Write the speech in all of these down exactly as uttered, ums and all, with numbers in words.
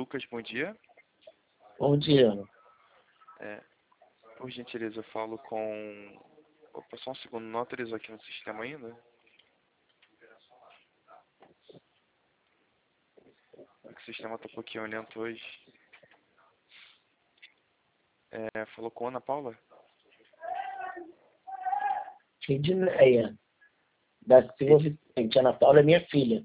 Lucas, bom dia. Bom dia. É, por gentileza, eu falo com... Opa, só um segundo, não autorizou aqui no sistema ainda. O sistema tá um pouquinho lento hoje. É, falou com Ana Paula? Edneia, da Silva Vicente. Ana Paula é minha filha.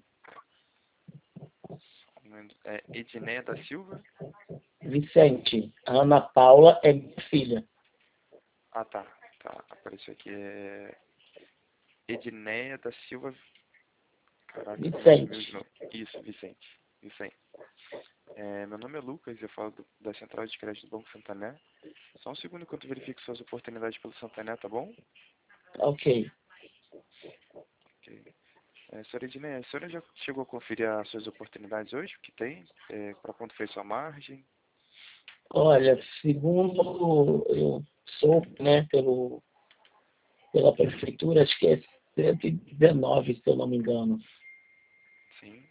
É, Edneia da Silva? Vicente. Ana Paula é minha filha. Ah, tá. Tá, apareceu aqui. É... Edneia da Silva... Caraca, Vicente. isso, Vicente. Vicente. É, meu nome é Lucas, eu falo do, da Central de Crédito do Banco Santander. Só um segundo enquanto eu verifico suas oportunidades pelo Santander, tá bom? Ok. Ok. É, senhora Edneia, a senhora já chegou a conferir as suas oportunidades hoje? O que tem? É, para quanto foi sua margem? Olha, segundo eu soube, né, pelo, pela prefeitura, acho que é cento e dezenove, se eu não me engano. Sim.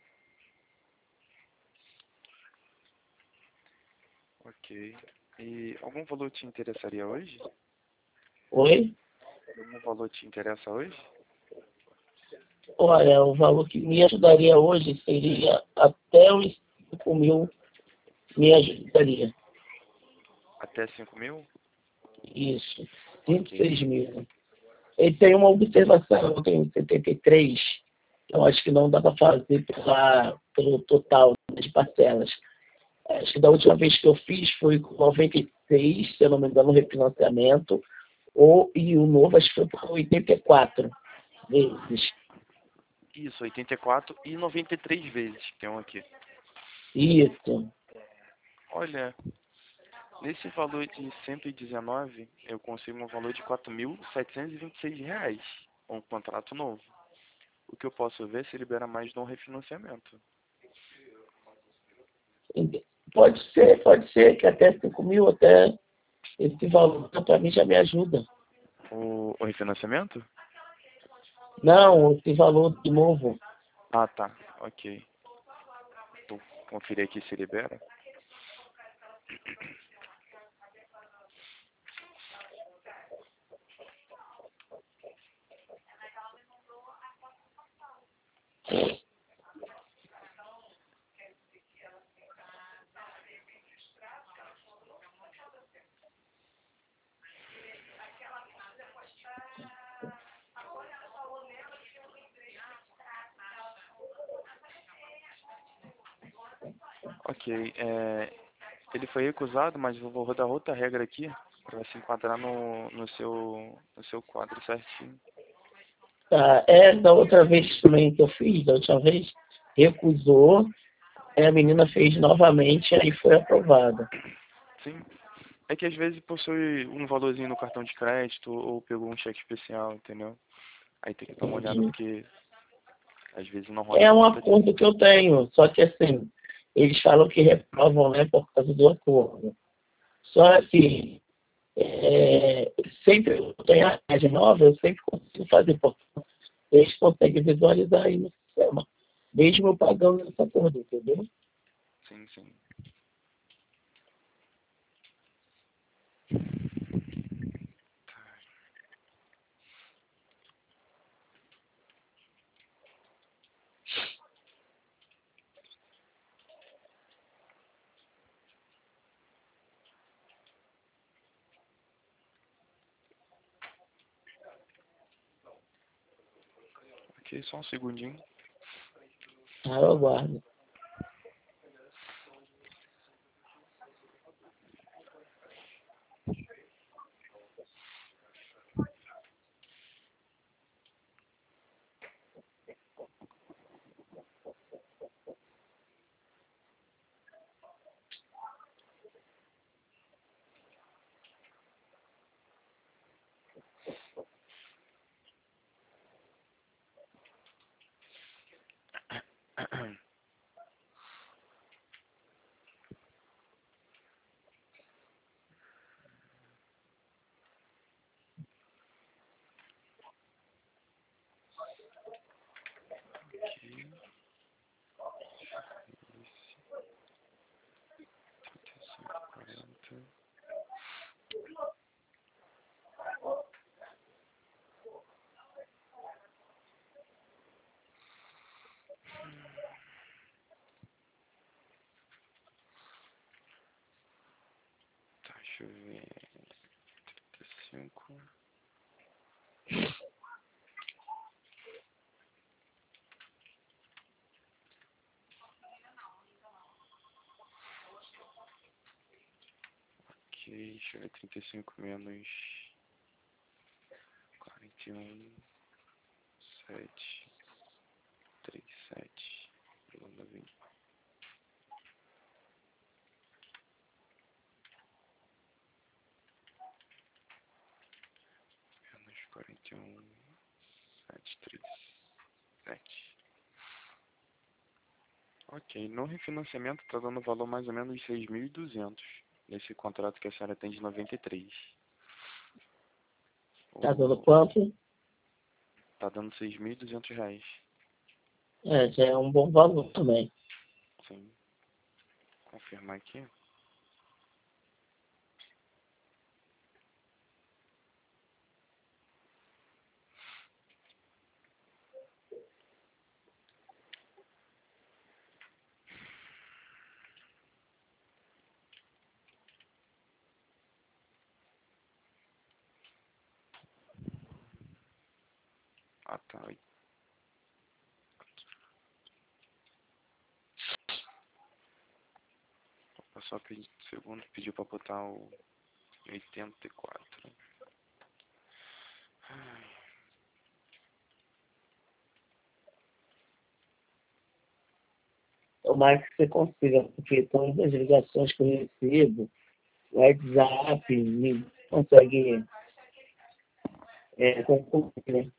Ok. E algum valor te interessaria hoje? Oi? Algum valor te interessa hoje? Olha, o valor que me ajudaria hoje seria até os cinco mil, me ajudaria. Até cinco mil? Isso, vinte e Ok. seis mil. E tem uma observação, eu tenho setenta e três, eu acho que não dá para fazer pela, pelo total de parcelas. Acho que da última vez que eu fiz foi com noventa e seis, se eu não me engano, no refinanciamento, ou, e o novo acho que foi por oitenta e quatro vezes. Isso, oitenta e quatro e noventa e três vezes que tem um aqui. Isso. Olha, nesse valor de cento e dezenove, eu consigo um valor de quatro mil setecentos e vinte e seis reais, um contrato novo. O que eu posso ver se libera mais no refinanciamento. Pode ser, pode ser que até cinco mil, até esse valor para mim já me ajuda. O, o refinanciamento? Não, esse valor de novo. Ah, tá. Ok. Vou conferir aqui se libera. Ok. É, ele foi recusado, mas eu vou rodar outra regra aqui para se enquadrar no, no, seu, no seu quadro certinho. Tá, é, da outra vez também que eu fiz, da última vez, recusou, aí a menina fez novamente, aí foi aprovada. Sim. É que às vezes possui um valorzinho no cartão de crédito ou pegou um cheque especial, entendeu? Aí tem que dar uma olhada Entendi. porque às vezes não roda É por um conta disso. acordo que eu tenho, só que assim, eles falam que reprovam, né, por causa do acordo. Só que é, sempre eu tenho a página nova, eu sempre consigo fazer, porque eles conseguem visualizar aí no sistema, mesmo eu pagando esse acordo, entendeu? Sim, sim. Ok, só um segundinho. Ah, eu aguardo. Deixa eu ver. trinta e cinco. Ok, deixa eu ver. trinta e cinco menos quarenta e um. sete. trinta e sete. vinte. Menos quarenta e um. sete. trinta e sete. Ok, no refinanciamento está dando valor mais ou menos de seis mil e duzentos nesse contrato que a senhora tem de noventa e três. Tá dando O... quanto? Tá dando seis mil e duzentos reais. É, já é um bom valor também. Sim. Confirmar aqui. Ah, tá. Eu só pedi segundo, pediu pra botar o oitenta e quatro. Ai, Tomara que você consiga, porque todas as ligações que eu recebo, WhatsApp, me consegue é, concluir, né?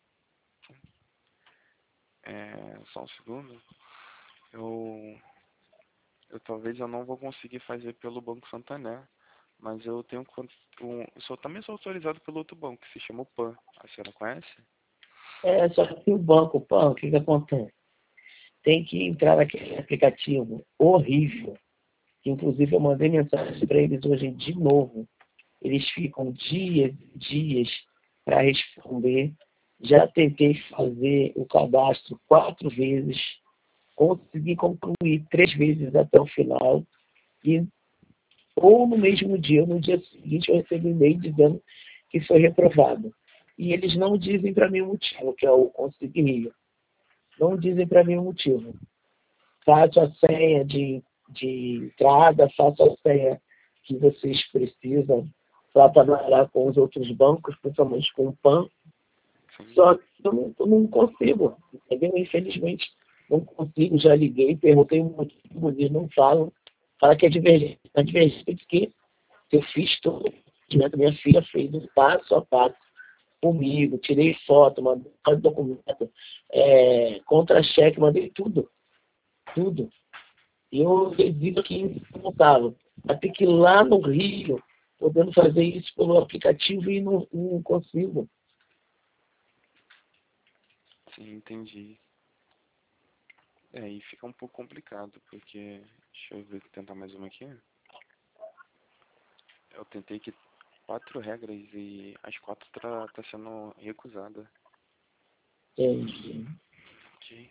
é, só um segundo. Eu, eu talvez eu não vou conseguir fazer pelo Banco Santander, mas eu tenho con- um, eu sou, também sou autorizado pelo outro banco, que se chama o Pan. A senhora conhece? É, só que o banco, pô, o que que acontece? Tem que entrar naquele aplicativo horrível, que inclusive eu mandei mensagem para eles hoje de novo. Eles ficam dias e dias para responder. Já tentei fazer o cadastro quatro vezes, consegui concluir três vezes até o final, e ou no mesmo dia, ou no dia seguinte, eu recebi um e-mail dizendo que foi reprovado. E eles não dizem para mim o motivo, que é o Consigo Rio. Não dizem para mim o motivo. Faço a senha de, de entrada, faço a senha que vocês precisam para trabalhar com os outros bancos, principalmente com o Pan. Sim. Só que eu não, eu não consigo, entendeu? Infelizmente, não consigo. Já liguei, perguntei o motivo, eles não falam. Fala que é divergente. A divergência é de que eu fiz todo o documento, minha filha fez um passo a passo comigo, tirei foto, mandei documento, é, contra-cheque, mandei tudo, tudo. E eu resido aqui em São Paulo. Vai ter que ir lá no Rio, podendo fazer isso pelo aplicativo e não, não consigo. Sim, entendi. É, aí fica um pouco complicado, porque... Deixa eu ver, tentar mais uma aqui. Eu tentei que quatro regras e as quatro tá, tá sendo recusada. Entendi. Ok.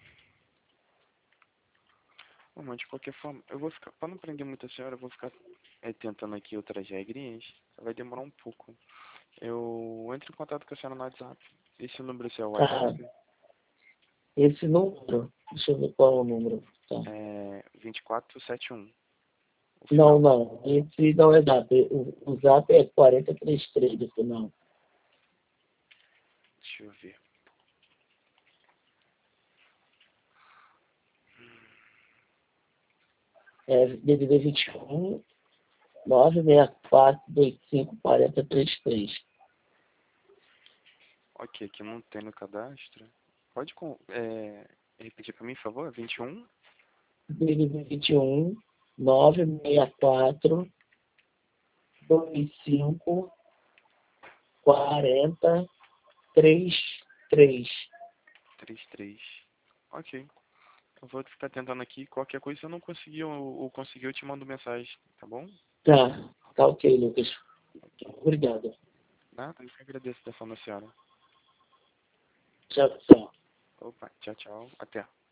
Bom, mas de qualquer forma, eu vou ficar, para não prender muito a senhora, eu vou ficar é, tentando aqui outras regrinhas. Vai demorar um pouco. Eu entro em contato com a senhora no WhatsApp. Esse número é seu Tá. WhatsApp? Esse número, deixa eu ver qual é o número. Tá. É vinte e quatro setenta e um. O Não, final. não. Esse não é Zap. O, o Zap é quatro três três do final. Deixa eu ver. É D D D vinte e um, nove seis quatro, dois cinco, quatro zero três três. Ok, aqui não tem no cadastro. Pode com, é, repetir para mim, por favor? vinte e um? D D D vinte e um, nove seis quatro, dois cinco, quatro três três. trinta e três. Ok. Eu vou ficar tentando aqui. Qualquer coisa, se eu não conseguir ou, ou conseguir, eu te mando mensagem, tá bom? Tá, tá ok, Lucas. Obrigado. Nada, eu que agradeço da forma, senhora. Tchau, tchau. Opa, tchau, tchau. Até.